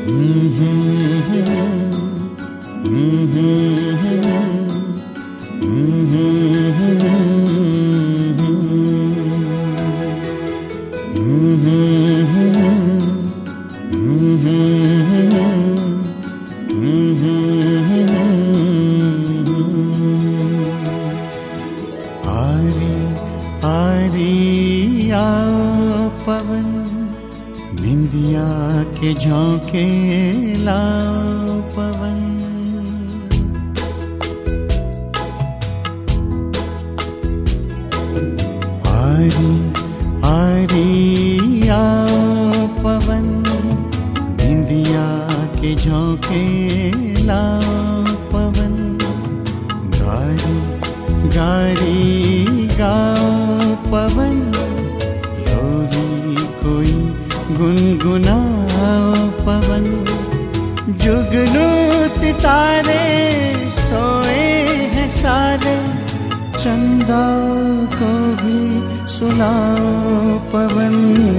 के झोंके लाओ पवन, आरी आरी आओ पवन, बिंदिया के झोंके लाओ पवन, गारी गारी गाओ पवन, लोरी कोई गुनगुनाओ पवन, जुगनू सितारे सोए हैं सारे, चंदा को भी सुनाओ पवन।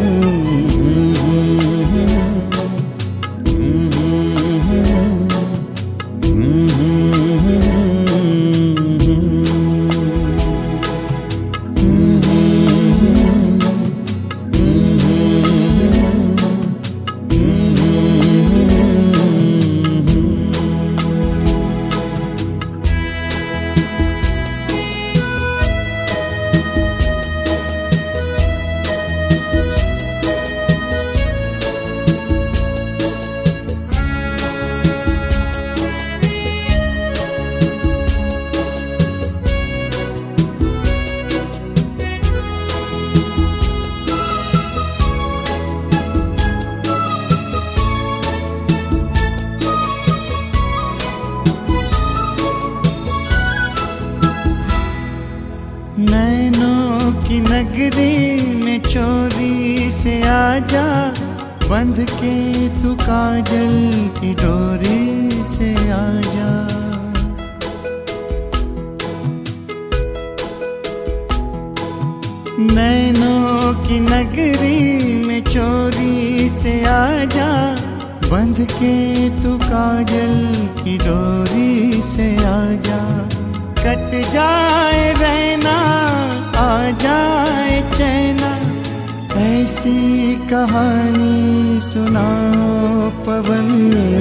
नैनों की नगरी में चोरी से आजा, बंध के तू काजल की डोरी से आजा। नैनों की नगरी में चोरी से आजा, बंध के तू काजल की डोरी से आजा। कट जाए रहना आ जाए चैना, ऐसी कहानी सुनाओ पवन।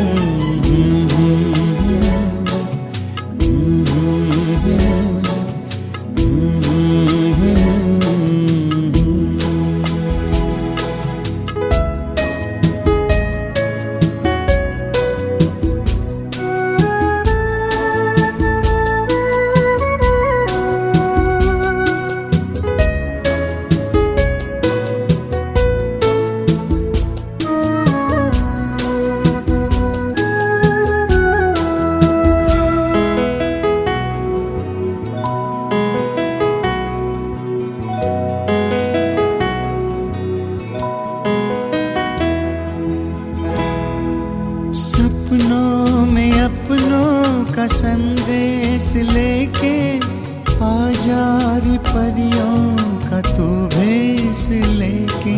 सपनों में अपनों का संदेश लेके आजा रे परियों का तू भेष लेके।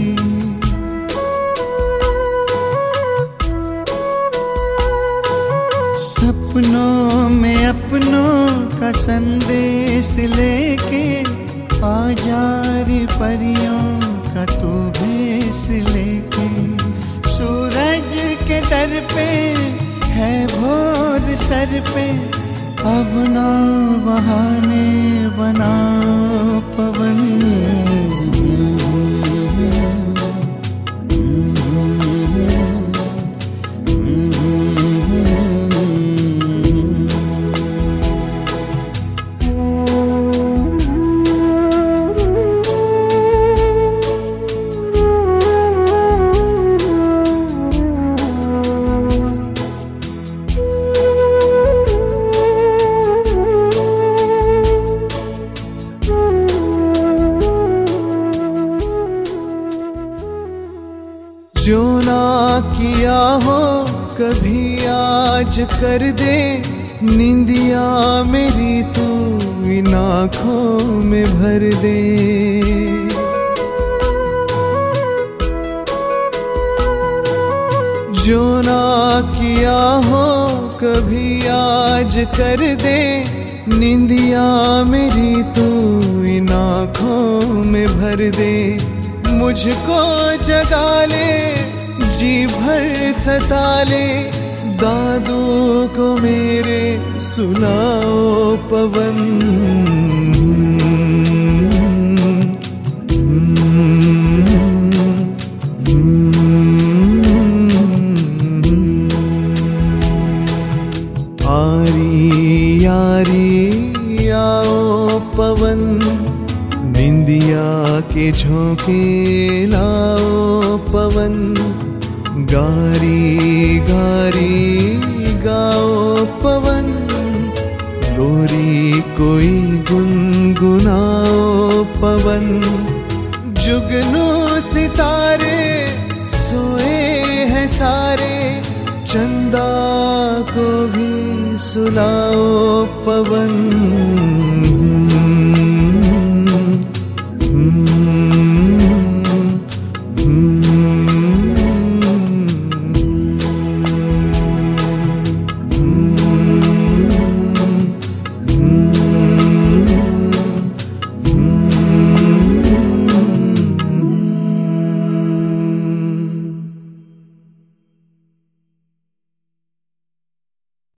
सपनों में अपनों का संदेश लेके आजा रे परियों का तू भेष लेके। सूरज के दर पे है भोर सर पे, अब ना बहाने बनाओ पवन। जो ना किया हो कभी आज कर दे, नींदिया मेरी तू इन आँखों में भर दे। जो ना कभी आज कर दे निंदिया मेरी तू इन आँखों में भर दे। मुझको जगा ले जी भर सता ले, दादू को मेरे सुनाओ पवन। आरी यारी आओ पवन, निंदिया के झोंके लाओ पवन। गारी गारी गाओ पवन, लोरी कोई गुनगुनाओ पवन। जुगनू सितारे सोए हैं सारे, चंदा को भी सुलाओ पवन।